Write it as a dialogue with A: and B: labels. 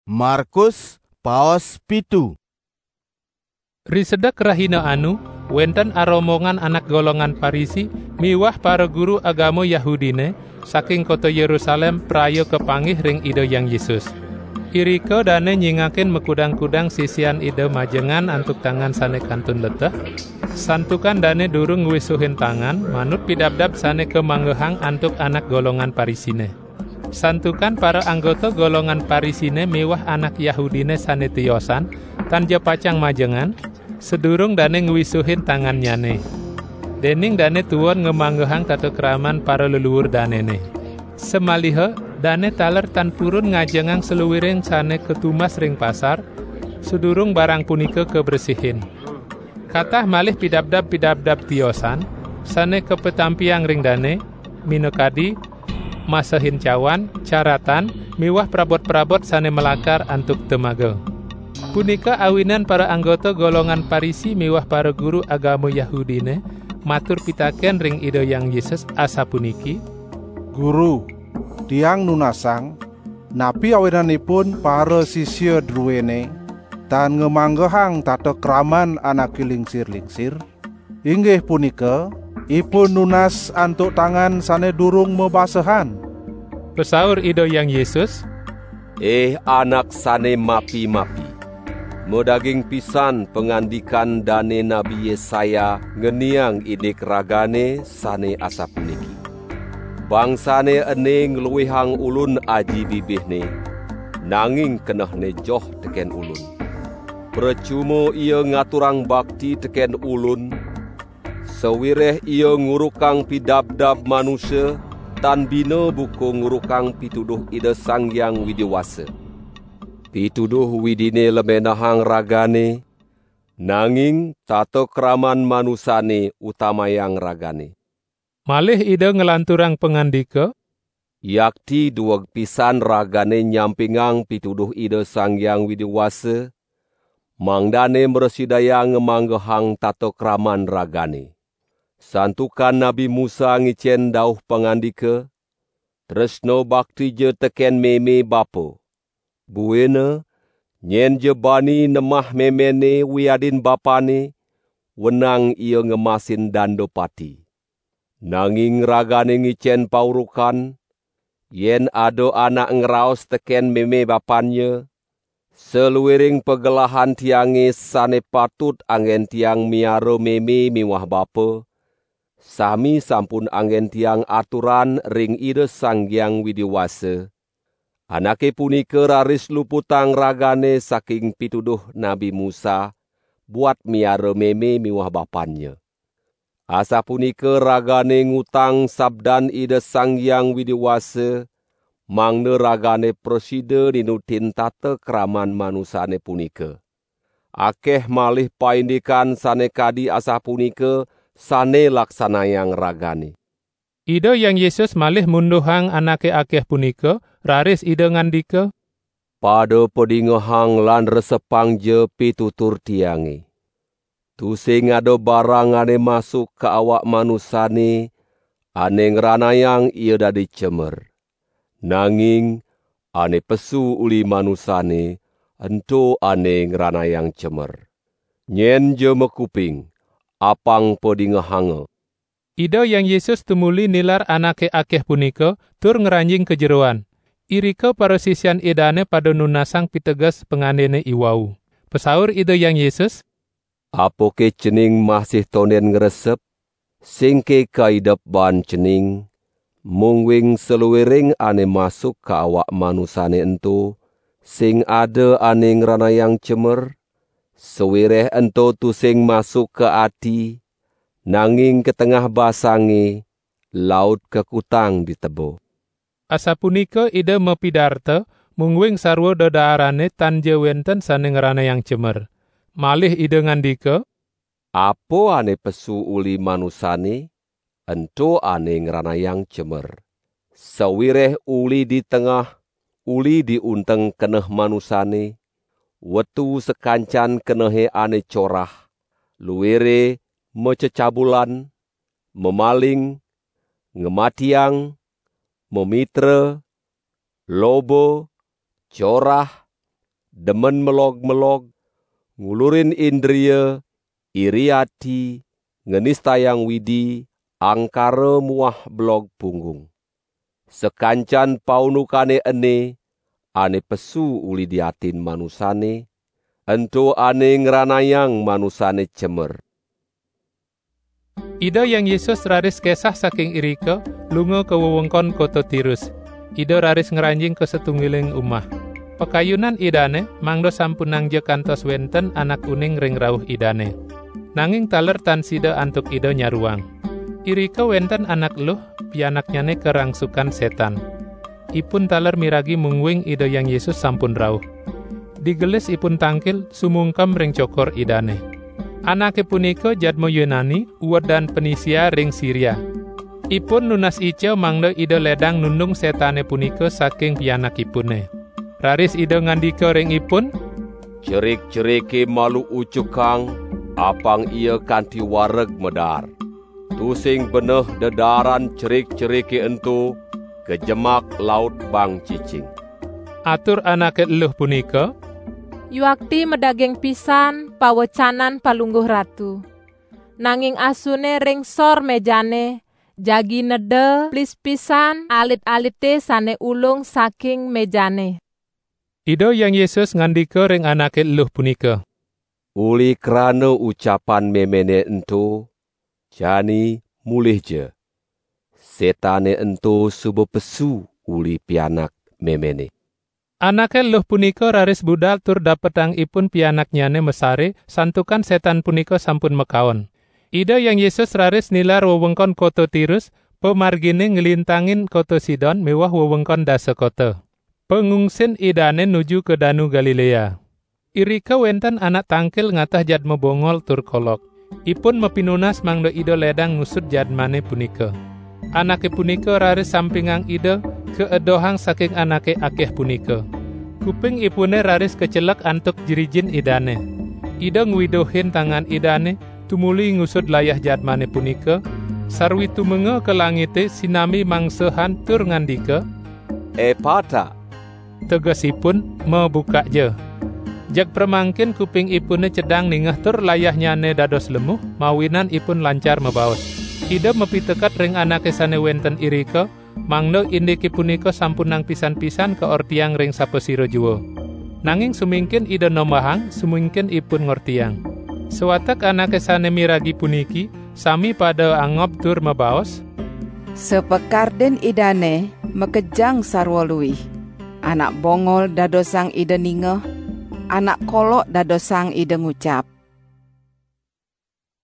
A: Markus paos 7.
B: Risedek rahina anu, wenten aromongan anak golongan Parisi miwah para guru agama Yahudine saking kota Yerusalem prayo kepanggih ring ide yang Yesus. Iriko dane nyingakin mekudang-kudang sisian ide majengan antuk tangan sane kantun leteh. Santukan dane durung ngwisuhin tangan manut pidabdab sane kemanggehang antuk anak golongan Parisine. Santukan para anggota golongan Parisine miwah anak Yahudine sane tiosan tanja pacang majengan sedurung dane ngwisuhin tangannyane. Dening dane tuwon ngemanggehang tato keraman para leluhur danene. Semalihe dane taler tan purun ngajengang seluwiring sane ketumas ring pasar sedurung barang punika kebersihin. Katah malih pidabdab tiosan sane kepetampiang ring dane minokadi masahin cawan, caratan, miwah perabot-perabot sane melakar antuk temaga. Punika awinan para anggota golongan Parisi miwah para guru agama Yahudine matur pitaken ring ide yang Yesus asapuniki,
C: Guru, tiang nunasang, napi awinanipun para sisya druwene, tan ngemanggehang tato keraman anak lingsir-lingsir, inggih punika, ipun nunas antuk tangan sane durung mebasehan.
B: Pesaur ide yang Yesus,
D: anak sane mapi-mapi. Modaging pisan pengandikan dane Nabi Yesaya ngeniang idik ragane sane asapuniki. Bangsane ene ngluwihang ulun aji bibihne, nanging kenehne joh teken ulun. Percuma ia ngaturang bakti teken ulun, sewireh ia ngurukang pidabdab manusia, tan bina buku ngurukang pituduh ide Sang Hyang Widiwasa. Pituduh widine lemenahang ragane, nanging tato keraman manusane utamayang ragane.
B: malih ide ngelanturang pengandika,
D: Yakti dua pisan ragane nyampingang pituduh ide Sang Hyang Widiwasa, mangdane meresidaya ngemanggehang tato keraman ragane. Santukan Nabi Musa ngicen dauh pengandika, tresno bakti je teken meme bapa. Buena, nyen je bani nemah memene wiadin bapane, wenang ia ngemasin dando pati. Nanging ragane ngicen paurukan, yen ado anak ngeraos teken meme bapanya, seluwiring pegelahan tiange sane patut angen tiang miaro meme miwah bapa, sami sampun angen tiang aturan ring ide Sang Hyang Widiwasa. Anake punika raris luputang ragane saking pituduh Nabi Musa buat miara meme miwah bapanya. Asa punika ragane ngutang sabdan ide Sang Hyang Widiwasa, mangna ragane presida ninutin tata keraman manusane punika. Akeh malih paindikan sane kadi asa punika sane laksanayang ragane.
B: ide yang Yesus malih munduhang anake akeh punika, raris ide ngandika,
D: Pada pedingehang lan resepang je pitutur tiange. Tusing ado barang ane masuk ke awak manusane, ane ngranayang ia dadi cemer. Nanging, ane pesu uli manusane, ento ane ngranayang cemer. Nyen je mekuping, apang pedingehanga.
B: ide yang Yesus tumuli nilar anake akeh punika tur ngeranjing kejeroan. Irika para sisian idane pada nunasang piteges pengandene iwau. Pesaur ide yang Yesus,
D: Apoke cening masih tonen ngresep, singke kaidap ban cening, mungwing seluwiring ane masuk ke awak manusane ento, sing ada ane ngranayang cemer, sewireh ento tusing masuk ke ati, nanging ke tengah basange, laut kekutang ditebo.
B: asapunika ide mepidarta mungwing sarwa dadaarane tanje wenten sane ngranayang cemer. Malih ide ngandika,
D: Apo ane pesu uli manusane, ento ane ngranayang cemer. Sewireh uli di tengah, uli di unteng keneh manusane, wetu sekancan kenehe ane corah, luwere mececabulan, memaling, ngematiang, memitra, lobo, corah, demen melog-melog, ngulurin indria, iri hati, ngenistayang widi, angkara muah blog punggung. Sekancan paunukane ane pesu uli diatin manusane, ento ane ngeranayang manusane cemer.
B: Ida yang Yesus raris kesah saking irika, lunga ke wewengkon kota Tirus. Ida raris ngeranjing ke setunggiling umah. Pekayunan idane, mangdo sampun nangje kantos wenten anak uning ring rauh idane. Nanging taler tan sida antuk ida nyaruang. Irika wenten anak luh, pianaknyane kerangsukan setan. Ipun taler miragi mungwing ida yang Yesus sampun rauh. Digelis ipun tangkil, sumungkam ring cokor idane. Anake punika jadmo Yunani, uwedan Penisia ring Syria. Ipun nunas ijo mangdo ida ledang nundung setane punika saking pianakipune. Raris ida ngandika ring ipun,
D: cerik-cerike malu ucukang, apang ia kanti wareg medar. Tusing beneh dedaran cerik-cerike ento, kejemak laut bang cicing.
B: Atur anake eluh punika,
E: yuakti medageng pisan pawecanan palungguh ratu. Nanging asune ring sor mejane, jagi nede plis pisan alit-alite sane ulung saking mejane.
B: Ida yang Yesus ngandika ring anake eluh punika,
D: uli krana ucapan memene ento, jani mulih je. Setane ento subo pesu uli pianak memene.
B: Anake eluh punika raris budal tur dapetang ipun pianaknyane mesare, santukan setan punika sampun mekaon. Ida yang Yesus raris nilar wewengkon kota Tirus, pemargine ngelintangin kota Sidon mewah wewengkon dasa kota. Pengungsin idane nuju ke Danu Galilea. Irika wenten anak tangkil ngatah jadma bongol tur kolok. Ipun mepinunas mangdo ida ledang ngusut jadmane punika. Anake punika raris sampingang ida keedohang saking anake akeh punika. Kuping ipune raris kecelek antuk jirijin idane. Ida ngwidohin tangan idane, tumuli ngusut layah jadmane punika. Sarwi tumenge ke langite sinami mangsehan tur ngandika,
D: Epata.
B: Tegasipun mebuka je. Jak permangkin kuping ipune cedang ningah tur layahnyane dados lemuh, mawinan ipun lancar mebaos. Ida mepitekat ring anake sane wenten irika, mangdo indiki punika sampun nang pisan-pisan ke ortiang ring sapesiro juwo. Nanging sumingkin ida nomahang, sumingkin ipun ngortiang. Sewatak anake sane miragi puniki, sami pada angop tur mebaos,
F: sepekarden idane mekejang sarwolui. Anak bongol dadosang ida ningeh, anak kolok dadosang ida ngucap.